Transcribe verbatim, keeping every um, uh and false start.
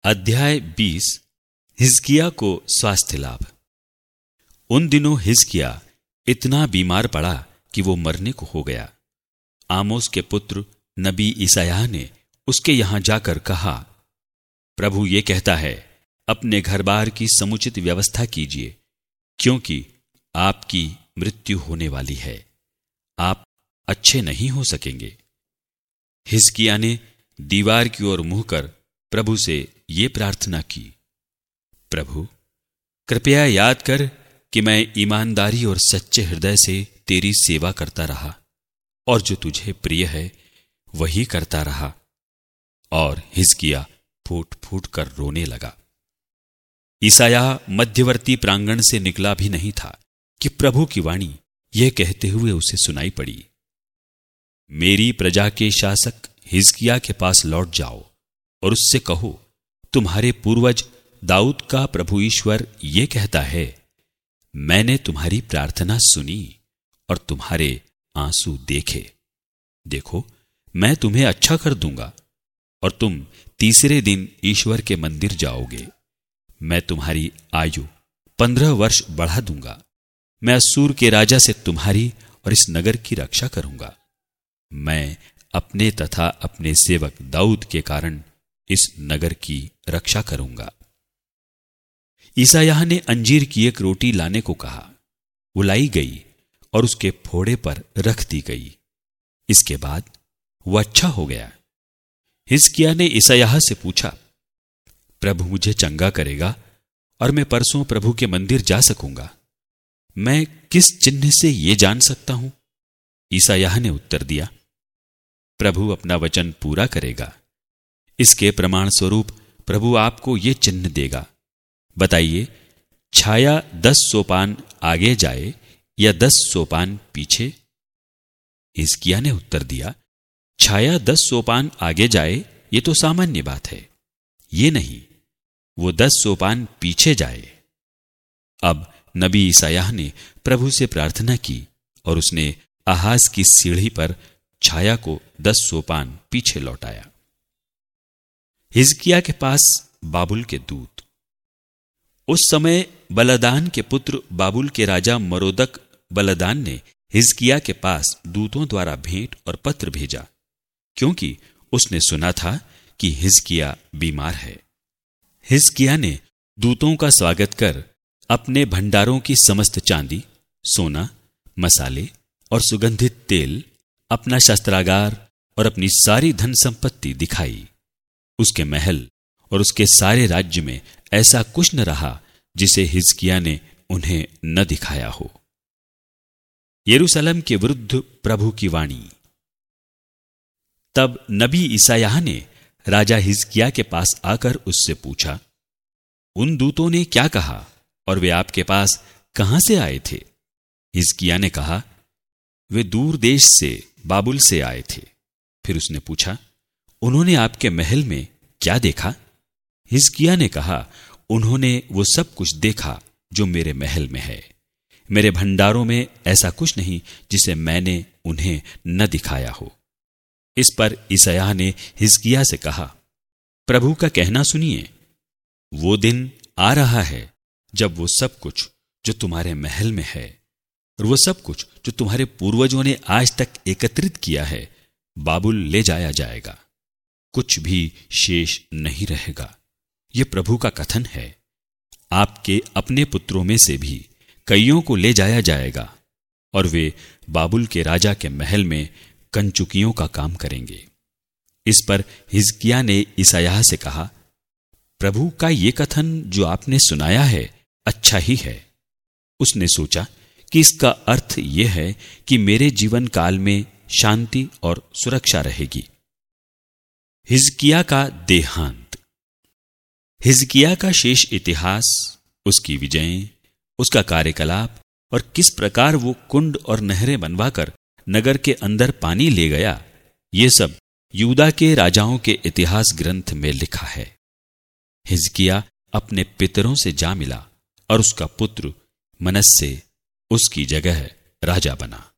अध्याय बीस। हिजकिय्याह को स्वास्थ्य लाभ। उन दिनों हिजकिय्याह इतना बीमार पड़ा कि वो मरने को हो गया। आमोस के पुत्र नबी ईसायाह ने उसके यहां जाकर कहा, प्रभु ये कहता है, अपने घर बार की समुचित व्यवस्था कीजिए, क्योंकि आपकी मृत्यु होने वाली है, आप अच्छे नहीं हो सकेंगे। हिजकिय्याह ने दीवार की ओर मुंह कर प्रभु से ये प्रार्थना की, प्रभु कृपया याद कर कि मैं ईमानदारी और सच्चे हृदय से तेरी सेवा करता रहा और जो तुझे प्रिय है वही करता रहा। और हिजकिय्याह फूट फूट कर रोने लगा। ईसायाह मध्यवर्ती प्रांगण से निकला भी नहीं था कि प्रभु की वाणी यह कहते हुए उसे सुनाई पड़ी, मेरी प्रजा के शासक हिजकिय्याह के पास लौट जाओ और उससे कहो, तुम्हारे पूर्वज दाऊद का प्रभु ईश्वर ये कहता है, मैंने तुम्हारी प्रार्थना सुनी और तुम्हारे आंसू देखे। देखो, मैं तुम्हें अच्छा कर दूंगा और तुम तीसरे दिन ईश्वर के मंदिर जाओगे। मैं तुम्हारी आयु पंद्रह वर्ष बढ़ा दूंगा। मैं अश्शूर के राजा से तुम्हारी और इस नगर की रक्षा करूंगा। मैं अपने तथा अपने सेवक दाऊद के कारण इस नगर की रक्षा करूंगा। ईसायाह ने अंजीर की एक रोटी लाने को कहा। वो लाई गई और उसके फोड़े पर रख दी गई। इसके बाद वह अच्छा हो गया। हिजकिय्याह ने ईसायाह से पूछा, प्रभु मुझे चंगा करेगा और मैं परसों प्रभु के मंदिर जा सकूंगा। मैं किस चिन्ह से यह जान सकता हूं? ईसायाह ने उत्तर दिया, प्रभु अपना वचन पूरा करेगा। इसके प्रमाण स्वरूप प्रभु आपको ये चिन्ह देगा। बताइए, छाया दस सोपान आगे जाए या दस सोपान पीछे? हिजकिय्याह ने उत्तर दिया, छाया दस सोपान आगे जाए ये तो सामान्य बात है, ये नहीं, वो दस सोपान पीछे जाए। अब नबी ईसायाह ने प्रभु से प्रार्थना की और उसने आहाज की सीढ़ी पर छाया को दस सोपान पीछे लौटाया। हिजकिय्याह के पास बाबुल के दूत। उस समय बलदान के पुत्र बाबुल के राजा मरोदक बलदान ने हिजकिय्याह के पास दूतों द्वारा भेंट और पत्र भेजा, क्योंकि उसने सुना था कि हिजकिय्याह बीमार है। हिजकिय्याह ने दूतों का स्वागत कर अपने भंडारों की समस्त चांदी, सोना, मसाले और सुगंधित तेल, अपना शस्त्रागार और अपनी सारी धन संपत्ति दिखाई। उसके महल और उसके सारे राज्य में ऐसा कुछ न रहा जिसे हिजकिय्याह ने उन्हें न दिखाया हो। यरूशलेम के विरुद्ध प्रभु की वाणी। तब नबी ईसायाह ने राजा हिजकिय्याह के पास आकर उससे पूछा, उन दूतों ने क्या कहा और वे आपके पास कहां से आए थे? हिजकिय्याह ने कहा, वे दूर देश से बाबुल से आए थे। फिर उसने पूछा, उन्होंने आपके महल में क्या देखा? हिजकिय्याह ने कहा, उन्होंने वो सब कुछ देखा जो मेरे महल में है। मेरे भंडारों में ऐसा कुछ नहीं जिसे मैंने उन्हें न दिखाया हो। इस पर ईसायाह ने हिजकिय्याह से कहा, प्रभु का कहना सुनिए, वो दिन आ रहा है जब वो सब कुछ जो तुम्हारे महल में है और वो सब कुछ जो तुम्हारे पूर्वजों ने आज तक एकत्रित किया है बाबुल ले जाया जाएगा। कुछ भी शेष नहीं रहेगा। ये प्रभु का कथन है। आपके अपने पुत्रों में से भी कईयों को ले जाया जाएगा और वे बाबुल के राजा के महल में कंचुकियों का काम करेंगे। इस पर हिजकिय्याह ने ईसायाह से कहा, प्रभु का ये कथन जो आपने सुनाया है अच्छा ही है। उसने सोचा कि इसका अर्थ यह है कि मेरे जीवन काल में शांति और सुरक्षा रहेगी। हिजकिय्याह का देहांत। हिजकिय्याह का शेष इतिहास, उसकी विजयें, उसका कार्यकलाप और किस प्रकार वो कुंड और नहरें बनवाकर नगर के अंदर पानी ले गया, ये सब यूदा के राजाओं के इतिहास ग्रंथ में लिखा है। हिजकिय्याह अपने पितरों से जा मिला और उसका पुत्र मनश्शे उसकी जगह राजा बना।